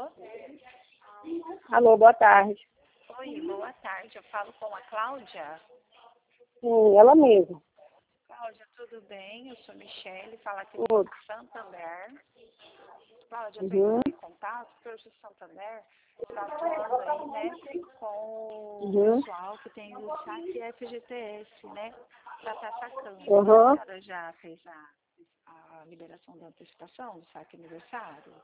Alô? Alô, boa tarde. Oi, boa tarde. Eu falo com a Cláudia. Sim, ela mesma. Cláudia, tudo bem? Eu sou Michele, falo aqui Tudo. do Santander. Cláudia, eu estou Uhum. entrando em contato porque hoje o Santander está atuando aí, né, com o Uhum. pessoal que tem o saque FGTS, né, para estar sacando. Uhum. A senhora já fez a liberação da antecipação do saque aniversário?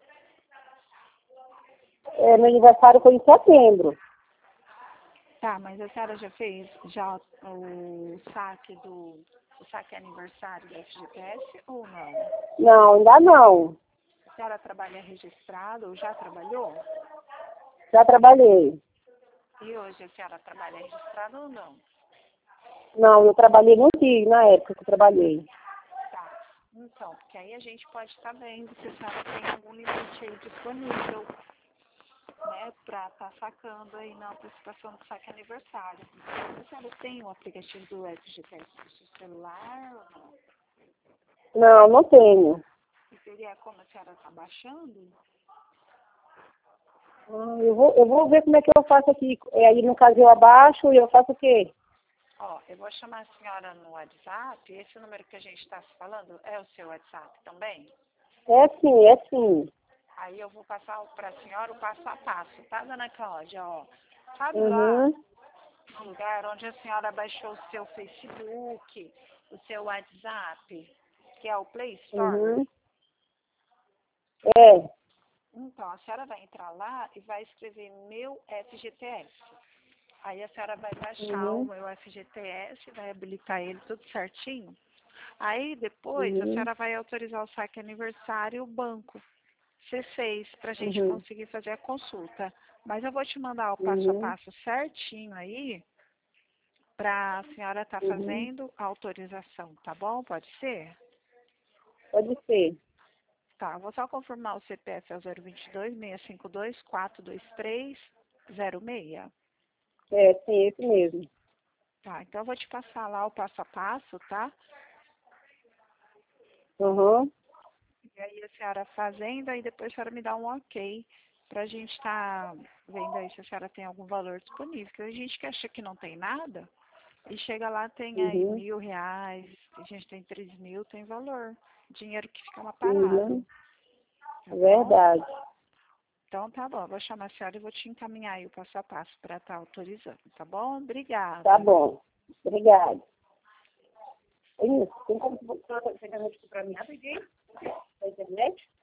Meu aniversário foi em setembro. Tá, mas a senhora já fez o saque aniversário do FGTS ou não? Não, ainda não. A senhora trabalha registrada ou já trabalhou? Já trabalhei. E hoje a senhora trabalha registrada ou não? Não, eu trabalhei no Rio, na época que eu trabalhei. Tá. Então, porque aí a gente pode estar vendo se a senhora tem algum limite aí disponível, né, para estar sacando aí na antecipação do saque aniversário. A senhora tem o aplicativo do FGTS no seu celular ou não? Não, não tenho. E seria como a senhora está baixando? Eu vou ver como é que eu faço aqui. Aí, no caso, eu abaixo e eu faço o quê? Ó, eu vou chamar a senhora no WhatsApp. Esse número que a gente está se falando é o seu WhatsApp também? É sim, é sim. Aí eu vou passar para a senhora o passo a passo, tá, dona Cláudia? Ó, sabe lá Uhum. no lugar onde a senhora baixou o seu Facebook, o seu WhatsApp, que é o Play Store? Uhum. É. Então, a senhora vai entrar lá e vai escrever meu FGTS. Aí a senhora vai baixar o Uhum. meu FGTS, vai habilitar ele tudo certinho. Aí depois a Uhum. senhora vai autorizar o saque aniversário e o banco C6 para a gente Uhum. conseguir fazer a consulta. Mas eu vou te mandar o passo a Uhum. passo certinho aí para a senhora estar Uhum. fazendo a autorização, tá bom? Pode ser? Pode ser. Tá, vou só confirmar o CPF é o 022-652-423-06. É, sim, esse mesmo. Tá, então eu vou te passar lá o passo a passo, tá? Uhum. E aí a senhora fazendo, aí depois a senhora me dá um ok pra gente estar vendo aí se a senhora tem algum valor disponível. Porque a gente que acha que não tem nada, e chega lá tem aí Uhum. R$ 1.000, a gente tem 3.000, tem valor. Dinheiro que fica lá Uhum. parado, tá bom? Verdade. Então tá bom, eu vou chamar a senhora e vou te encaminhar aí o passo a passo para estar autorizando, tá bom? Tá Obrigada. bom. Obrigada. É isso. Tem como você comprar minha rapidinho? Na internet?